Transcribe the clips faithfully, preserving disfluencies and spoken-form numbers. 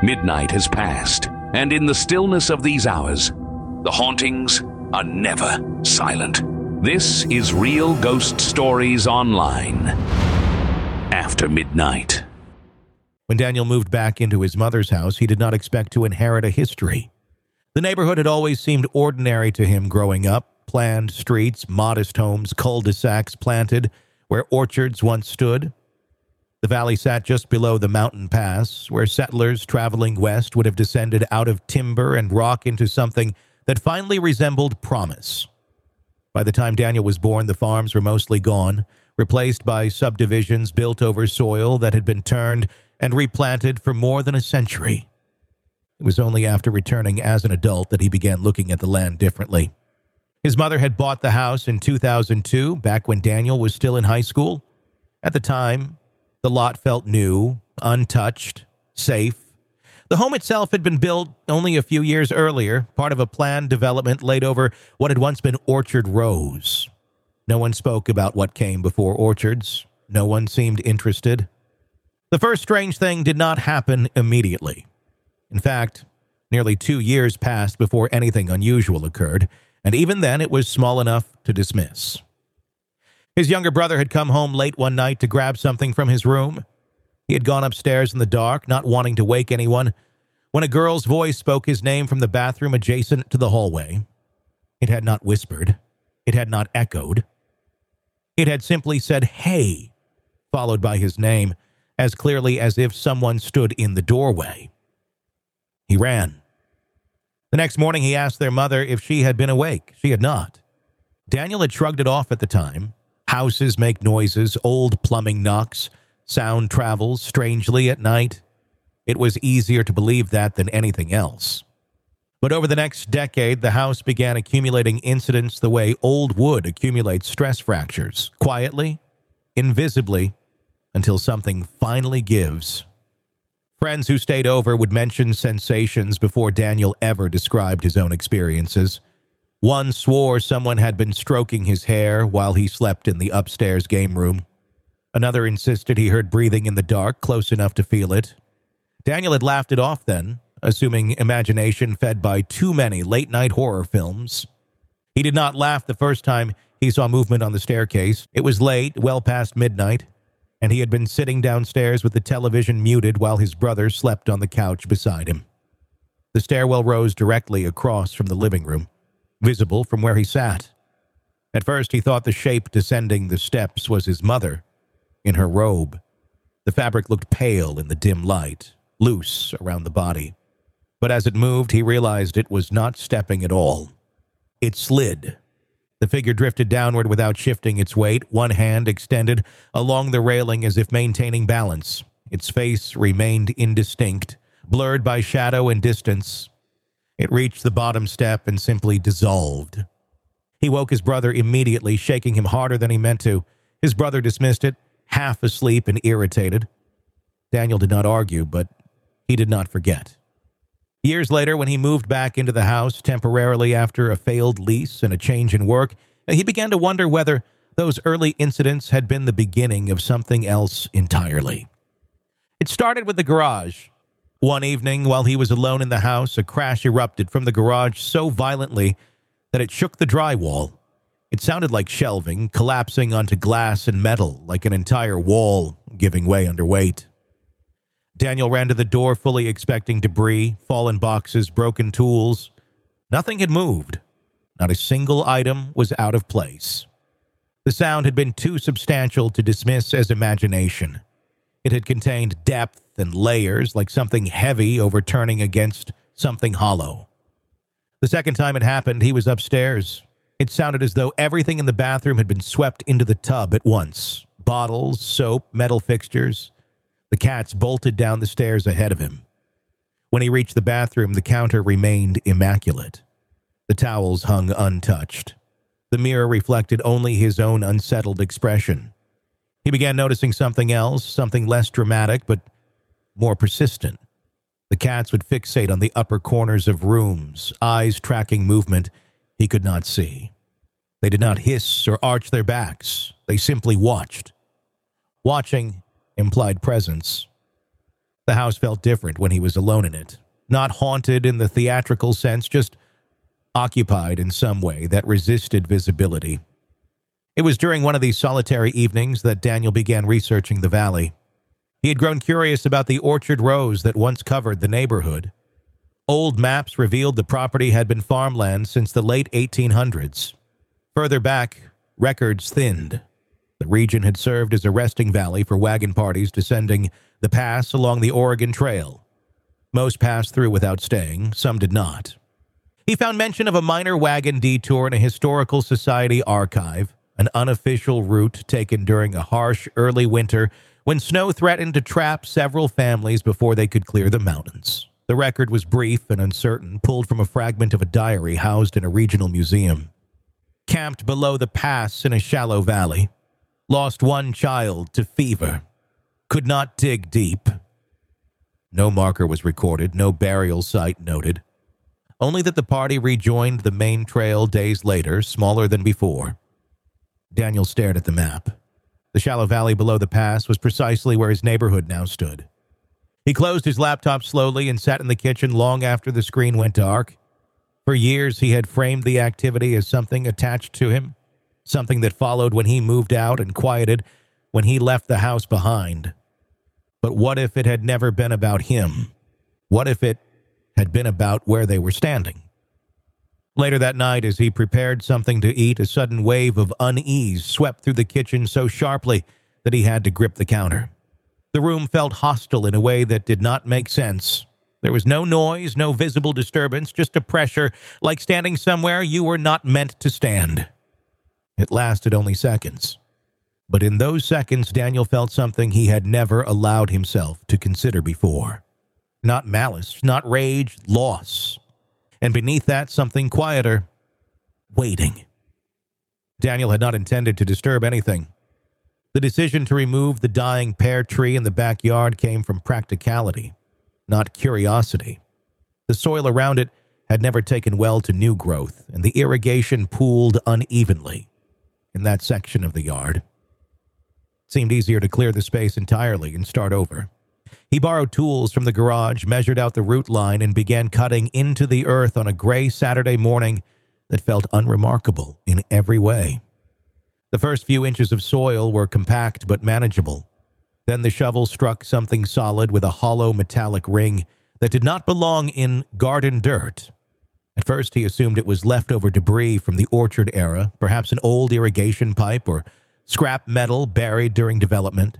Midnight has passed, and in the stillness of these hours, the hauntings are never silent. This is Real Ghost Stories Online. After midnight. When Daniel moved back into his mother's house, he did not expect to inherit a history. The neighborhood had always seemed ordinary to him growing up. Planned streets, modest homes, cul-de-sacs planted where orchards once stood. The valley sat just below the mountain pass, where settlers traveling west would have descended out of timber and rock into something that finally resembled promise. By the time Daniel was born, the farms were mostly gone, replaced by subdivisions built over soil that had been turned and replanted for more than a century. It was only after returning as an adult that he began looking at the land differently. His mother had bought the house in two thousand two, back when Daniel was still in high school. At the time, the lot felt new, untouched, safe. The home itself had been built only a few years earlier, part of a planned development laid over what had once been Orchard Rose. No one spoke about what came before orchards. No one seemed interested. The first strange thing did not happen immediately. In fact, nearly two years passed before anything unusual occurred, and even then it was small enough to dismiss. His younger brother had come home late one night to grab something from his room. He had gone upstairs in the dark, not wanting to wake anyone, when a girl's voice spoke his name from the bathroom adjacent to the hallway. It had not whispered. It had not echoed. It had simply said, "Hey," followed by his name, as clearly as if someone stood in the doorway. He ran. The next morning, he asked their mother if she had been awake. She had not. Daniel had shrugged it off at the time. Houses make noises, old plumbing knocks, sound travels strangely at night. It was easier to believe that than anything else. But over the next decade, the house began accumulating incidents the way old wood accumulates stress fractures, quietly, invisibly, until something finally gives. Friends who stayed over would mention sensations before Daniel ever described his own experiences. One swore someone had been stroking his hair while he slept in the upstairs game room. Another insisted he heard breathing in the dark, close enough to feel it. Daniel had laughed it off then, assuming imagination fed by too many late-night horror films. He did not laugh the first time he saw movement on the staircase. It was late, well past midnight, and he had been sitting downstairs with the television muted while his brother slept on the couch beside him. The stairwell rose directly across from the living room, visible from where he sat. At first, he thought the shape descending the steps was his mother, in her robe. The fabric looked pale in the dim light, loose around the body. But as it moved, he realized it was not stepping at all. It slid. The figure drifted downward without shifting its weight, one hand extended along the railing as if maintaining balance. Its face remained indistinct, blurred by shadow and distance. It reached the bottom step and simply dissolved. He woke his brother immediately, shaking him harder than he meant to. His brother dismissed it, half asleep and irritated. Daniel did not argue, but he did not forget. Years later, when he moved back into the house temporarily after a failed lease and a change in work, he began to wonder whether those early incidents had been the beginning of something else entirely. It started with the garage. One evening, while he was alone in the house, a crash erupted from the garage so violently that it shook the drywall. It sounded like shelving, collapsing onto glass and metal, like an entire wall giving way under weight. Daniel ran to the door, fully expecting debris, fallen boxes, broken tools. Nothing had moved. Not a single item was out of place. The sound had been too substantial to dismiss as imagination. It had contained depth and layers, like something heavy overturning against something hollow. The second time it happened, he was upstairs. It sounded as though everything in the bathroom had been swept into the tub at once. Bottles, soap, metal fixtures. The cats bolted down the stairs ahead of him. When he reached the bathroom, the counter remained immaculate. The towels hung untouched. The mirror reflected only his own unsettled expression. He began noticing something else, something less dramatic, but more persistent. The cats would fixate on the upper corners of rooms, eyes tracking movement he could not see. They did not hiss or arch their backs. They simply watched. Watching implied presence. The house felt different when he was alone in it. Not haunted in the theatrical sense, just occupied in some way that resisted visibility. It was during one of these solitary evenings that Daniel began researching the valley. He had grown curious about the orchard rows that once covered the neighborhood. Old maps revealed the property had been farmland since the late eighteen hundreds. Further back, records thinned. The region had served as a resting valley for wagon parties descending the pass along the Oregon Trail. Most passed through without staying, some did not. He found mention of a minor wagon detour in a historical society archive, an unofficial route taken during a harsh early winter when snow threatened to trap several families before they could clear the mountains. The record was brief and uncertain, pulled from a fragment of a diary housed in a regional museum. Camped below the pass in a shallow valley. Lost one child to fever. Could not dig deep. No marker was recorded, no burial site noted. Only that the party rejoined the main trail days later, smaller than before. Daniel stared at the map. The shallow valley below the pass was precisely where his neighborhood now stood. He closed his laptop slowly and sat in the kitchen long after the screen went dark. For years, he had framed the activity as something attached to him, something that followed when he moved out and quieted when he left the house behind. But what if it had never been about him? What if it had been about where they were standing? Later that night, as he prepared something to eat, a sudden wave of unease swept through the kitchen so sharply that he had to grip the counter. The room felt hostile in a way that did not make sense. There was no noise, no visible disturbance, just a pressure, like standing somewhere you were not meant to stand. It lasted only seconds. But in those seconds, Daniel felt something he had never allowed himself to consider before. Not malice, not rage, loss. And beneath that, something quieter. Waiting. Daniel had not intended to disturb anything. The decision to remove the dying pear tree in the backyard came from practicality, not curiosity. The soil around it had never taken well to new growth, and the irrigation pooled unevenly in that section of the yard. It seemed easier to clear the space entirely and start over. He borrowed tools from the garage, measured out the root line, and began cutting into the earth on a gray Saturday morning that felt unremarkable in every way. The first few inches of soil were compact but manageable. Then the shovel struck something solid with a hollow metallic ring that did not belong in garden dirt. At first he assumed it was leftover debris from the orchard era, perhaps an old irrigation pipe or scrap metal buried during development.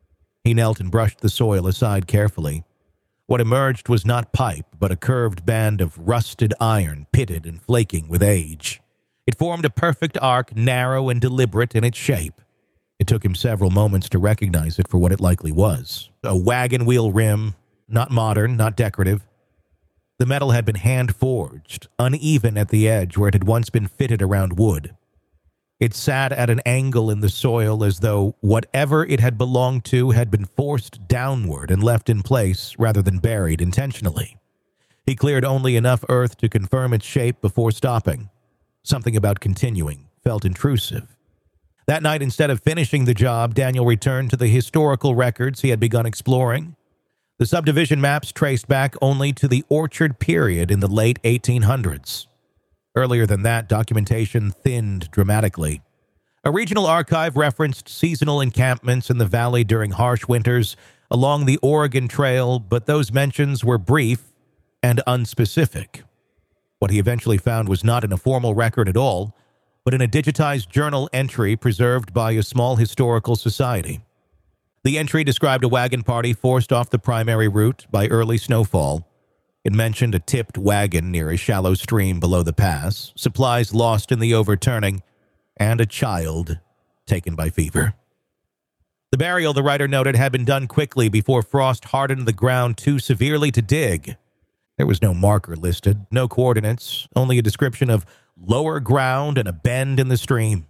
He knelt and brushed the soil aside carefully. What emerged was not pipe, but a curved band of rusted iron, pitted and flaking with age. It formed a perfect arc, narrow and deliberate in its shape. It took him several moments to recognize it for what it likely was. A wagon wheel rim, not modern, not decorative. The metal had been hand-forged, uneven at the edge where it had once been fitted around wood. It sat at an angle in the soil as though whatever it had belonged to had been forced downward and left in place rather than buried intentionally. He cleared only enough earth to confirm its shape before stopping. Something about continuing felt intrusive. That night, instead of finishing the job, Daniel returned to the historical records he had begun exploring. The subdivision maps traced back only to the orchard period in the late eighteen hundreds. Earlier than that, documentation thinned dramatically. A regional archive referenced seasonal encampments in the valley during harsh winters along the Oregon Trail, but those mentions were brief and unspecific. What he eventually found was not in a formal record at all, but in a digitized journal entry preserved by a small historical society. The entry described a wagon party forced off the primary route by early snowfall. It mentioned a tipped wagon near a shallow stream below the pass, supplies lost in the overturning, and a child taken by fever. The burial, the writer noted, had been done quickly before frost hardened the ground too severely to dig. There was no marker listed, no coordinates, only a description of lower ground and a bend in the stream.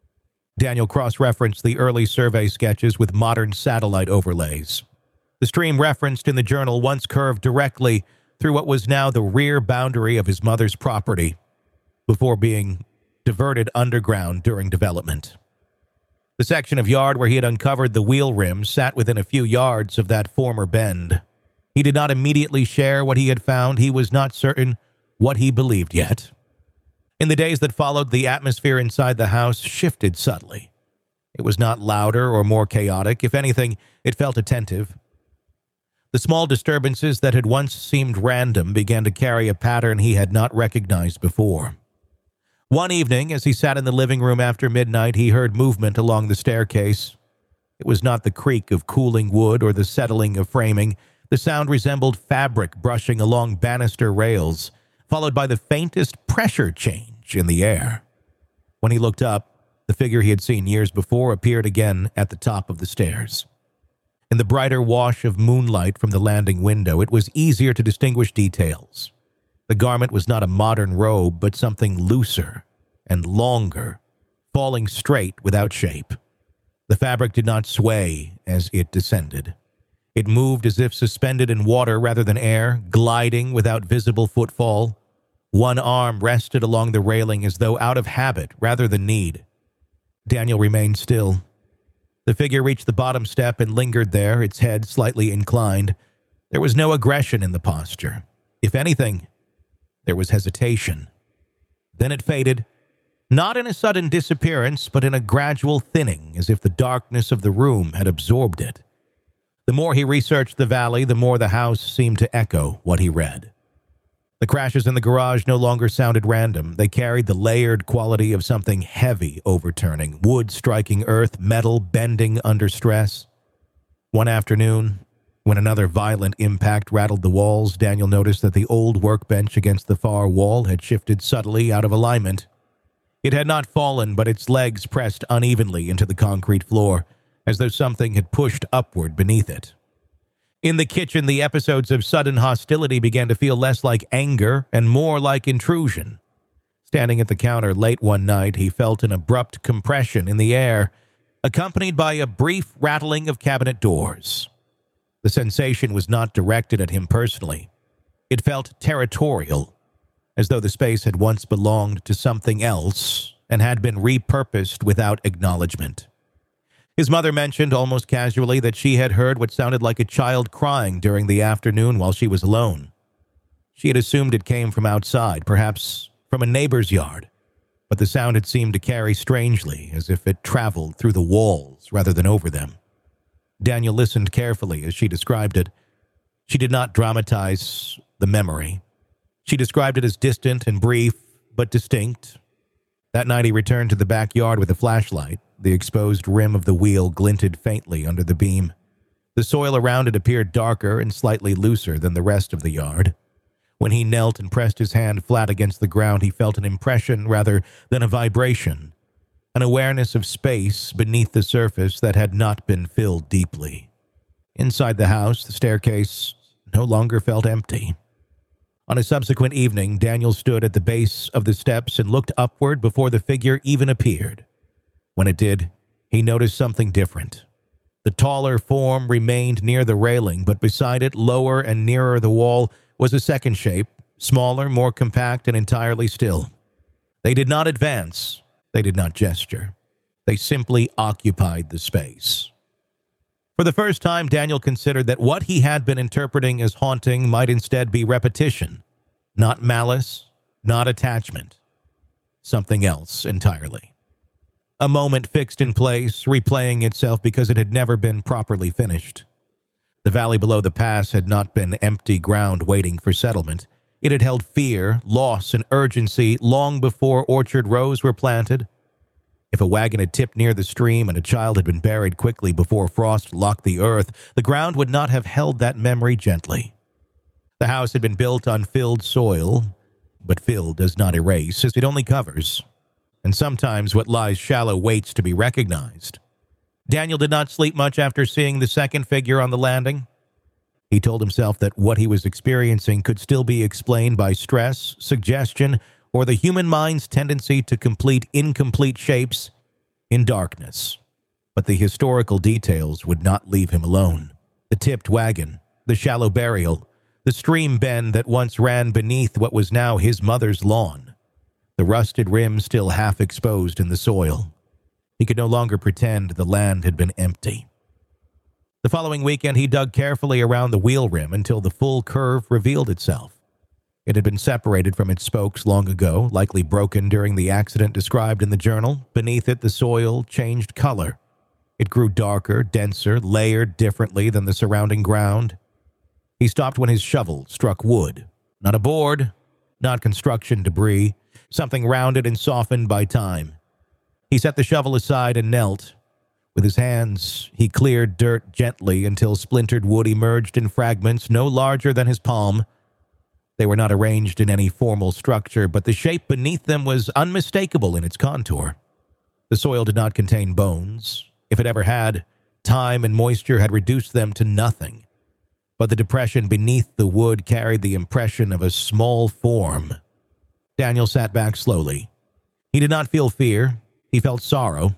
Daniel cross-referenced the early survey sketches with modern satellite overlays. The stream referenced in the journal once curved directly through what was now the rear boundary of his mother's property, before being diverted underground during development. The section of yard where he had uncovered the wheel rim sat within a few yards of that former bend. He did not immediately share what he had found. He was not certain what he believed yet. In the days that followed, the atmosphere inside the house shifted subtly. It was not louder or more chaotic. If anything, it felt attentive. The small disturbances that had once seemed random began to carry a pattern he had not recognized before. One evening, as he sat in the living room after midnight, he heard movement along the staircase. It was not the creak of cooling wood or the settling of framing. The sound resembled fabric brushing along banister rails, followed by the faintest pressure change in the air. When he looked up, the figure he had seen years before appeared again at the top of the stairs. In the brighter wash of moonlight from the landing window, it was easier to distinguish details. The garment was not a modern robe, but something looser and longer, falling straight without shape. The fabric did not sway as it descended. It moved as if suspended in water rather than air, gliding without visible footfall. One arm rested along the railing as though out of habit rather than need. Daniel remained still. The figure reached the bottom step and lingered there, its head slightly inclined. There was no aggression in the posture. If anything, there was hesitation. Then it faded, not in a sudden disappearance, but in a gradual thinning, as if the darkness of the room had absorbed it. The more he researched the valley, the more the house seemed to echo what he read. The crashes in the garage no longer sounded random. They carried the layered quality of something heavy overturning, wood striking earth, metal bending under stress. One afternoon, when another violent impact rattled the walls, Daniel noticed that the old workbench against the far wall had shifted subtly out of alignment. It had not fallen, but its legs pressed unevenly into the concrete floor, as though something had pushed upward beneath it. In the kitchen, the episodes of sudden hostility began to feel less like anger and more like intrusion. Standing at the counter late one night, he felt an abrupt compression in the air, accompanied by a brief rattling of cabinet doors. The sensation was not directed at him personally. It felt territorial, as though the space had once belonged to something else and had been repurposed without acknowledgement. His mother mentioned almost casually that she had heard what sounded like a child crying during the afternoon while she was alone. She had assumed it came from outside, perhaps from a neighbor's yard, but the sound had seemed to carry strangely, as if it traveled through the walls rather than over them. Daniel listened carefully as she described it. She did not dramatize the memory. She described it as distant and brief, but distinct. That night he returned to the backyard with a flashlight. The exposed rim of the wheel glinted faintly under the beam. The soil around it appeared darker and slightly looser than the rest of the yard. When he knelt and pressed his hand flat against the ground, he felt an impression rather than a vibration, an awareness of space beneath the surface that had not been filled deeply. Inside the house, the staircase no longer felt empty. On a subsequent evening, Daniel stood at the base of the steps and looked upward before the figure even appeared. When it did, he noticed something different. The taller form remained near the railing, but beside it, lower and nearer the wall, was a second shape, smaller, more compact, and entirely still. They did not advance. They did not gesture. They simply occupied the space. For the first time, Daniel considered that what he had been interpreting as haunting might instead be repetition, not malice, not attachment, something else entirely. A moment fixed in place, replaying itself because it had never been properly finished. The valley below the pass had not been empty ground waiting for settlement. It had held fear, loss, and urgency long before orchard rows were planted. If a wagon had tipped near the stream and a child had been buried quickly before frost locked the earth, the ground would not have held that memory gently. The house had been built on filled soil, but filled does not erase, as it only covers. And sometimes what lies shallow waits to be recognized. Daniel did not sleep much after seeing the second figure on the landing. He told himself that what he was experiencing could still be explained by stress, suggestion, or the human mind's tendency to complete incomplete shapes in darkness. But the historical details would not leave him alone. The tipped wagon, the shallow burial, the stream bend that once ran beneath what was now his mother's lawn, the rusted rim still half exposed in the soil. He could no longer pretend the land had been empty. The following weekend, he dug carefully around the wheel rim until the full curve revealed itself. It had been separated from its spokes long ago, likely broken during the accident described in the journal. Beneath it, the soil changed color. It grew darker, denser, layered differently than the surrounding ground. He stopped when his shovel struck wood. Not a board, not construction debris, something rounded and softened by time. He set the shovel aside and knelt. With his hands, he cleared dirt gently until splintered wood emerged in fragments no larger than his palm. They were not arranged in any formal structure, but the shape beneath them was unmistakable in its contour. The soil did not contain bones. If it ever had, time and moisture had reduced them to nothing. But the depression beneath the wood carried the impression of a small form. Daniel sat back slowly. He did not feel fear. He felt sorrow.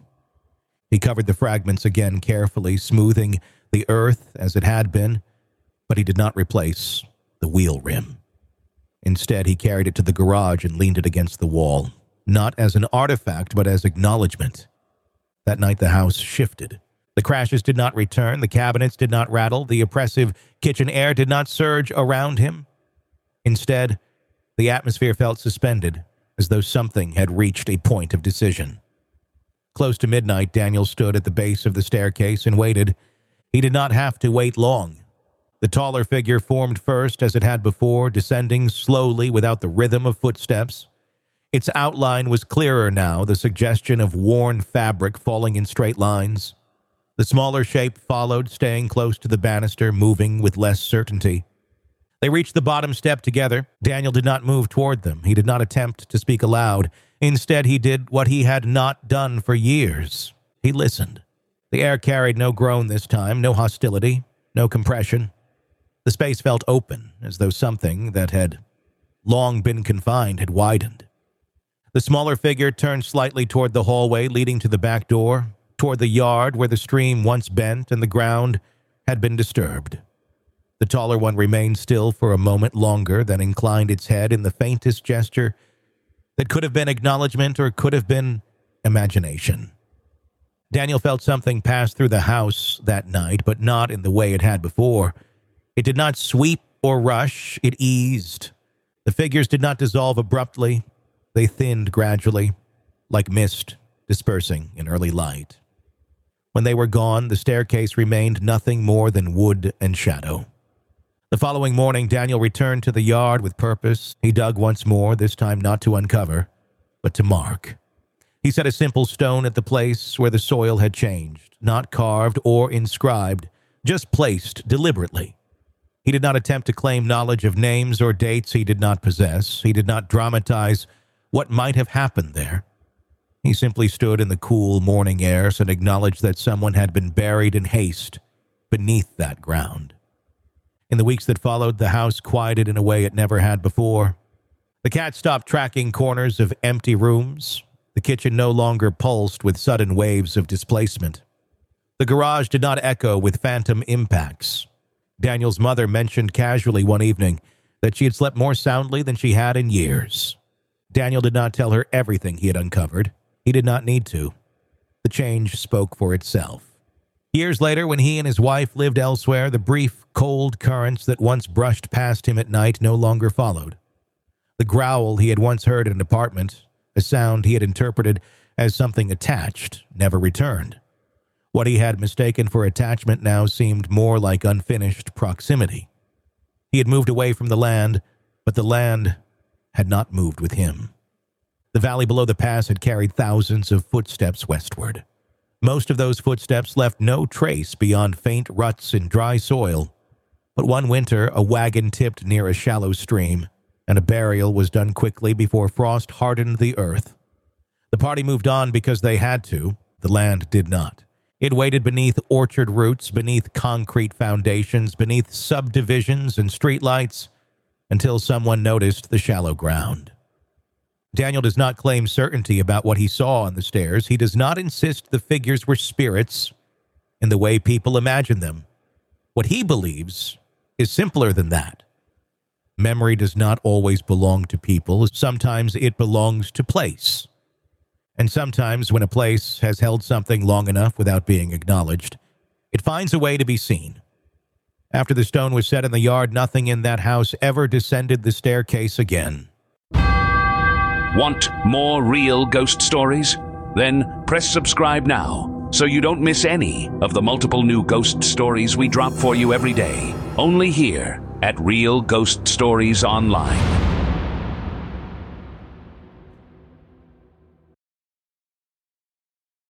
He covered the fragments again carefully, smoothing the earth as it had been, but he did not replace the wheel rim. Instead, he carried it to the garage and leaned it against the wall, not as an artifact, but as acknowledgement. That night, the house shifted. The crashes did not return, the cabinets did not rattle, the oppressive kitchen air did not surge around him. Instead, the atmosphere felt suspended, as though something had reached a point of decision. Close to midnight, Daniel stood at the base of the staircase and waited. He did not have to wait long. The taller figure formed first, as it had before, descending slowly without the rhythm of footsteps. Its outline was clearer now, the suggestion of worn fabric falling in straight lines. The smaller shape followed, staying close to the banister, moving with less certainty. They reached the bottom step together. Daniel did not move toward them. He did not attempt to speak aloud. Instead, he did what he had not done for years. He listened. The air carried no groan this time, no hostility, no compression. The space felt open, as though something that had long been confined had widened. The smaller figure turned slightly toward the hallway leading to the back door, toward the yard where the stream once bent and the ground had been disturbed. The taller one remained still for a moment longer, then inclined its head in the faintest gesture that could have been acknowledgement or could have been imagination. Daniel felt something pass through the house that night, but not in the way it had before. It did not sweep or rush, it eased. The figures did not dissolve abruptly. They thinned gradually, like mist dispersing in early light. When they were gone, the staircase remained nothing more than wood and shadow. The following morning, Daniel returned to the yard with purpose. He dug once more, this time not to uncover, but to mark. He set a simple stone at the place where the soil had changed, not carved or inscribed, just placed deliberately. He did not attempt to claim knowledge of names or dates he did not possess. He did not dramatize what might have happened there. He simply stood in the cool morning air and acknowledged that someone had been buried in haste beneath that ground. In the weeks that followed, the house quieted in a way it never had before. The cat stopped tracking corners of empty rooms. The kitchen no longer pulsed with sudden waves of displacement. The garage did not echo with phantom impacts. Daniel's mother mentioned casually one evening that she had slept more soundly than she had in years. Daniel did not tell her everything he had uncovered. He did not need to. The change spoke for itself. Years later, when he and his wife lived elsewhere, the brief, cold currents that once brushed past him at night no longer followed. The growl he had once heard in an apartment, a sound he had interpreted as something attached, never returned. What he had mistaken for attachment now seemed more like unfinished proximity. He had moved away from the land, but the land had not moved with him. The valley below the pass had carried thousands of footsteps westward. Most of those footsteps left no trace beyond faint ruts in dry soil. But one winter, a wagon tipped near a shallow stream, and a burial was done quickly before frost hardened the earth. The party moved on because they had to. The land did not. It waited beneath orchard roots, beneath concrete foundations, beneath subdivisions and streetlights, until someone noticed the shallow ground. Daniel does not claim certainty about what he saw on the stairs. He does not insist the figures were spirits in the way people imagine them. What he believes is simpler than that. Memory does not always belong to people. Sometimes it belongs to place. And sometimes when a place has held something long enough without being acknowledged, It finds a way to be seen. After the stone was set in the yard, nothing in that house ever descended the staircase again. Want more real ghost stories? Then press subscribe now so you don't miss any of the multiple new ghost stories we drop for you every day, only here at Real Ghost Stories Online.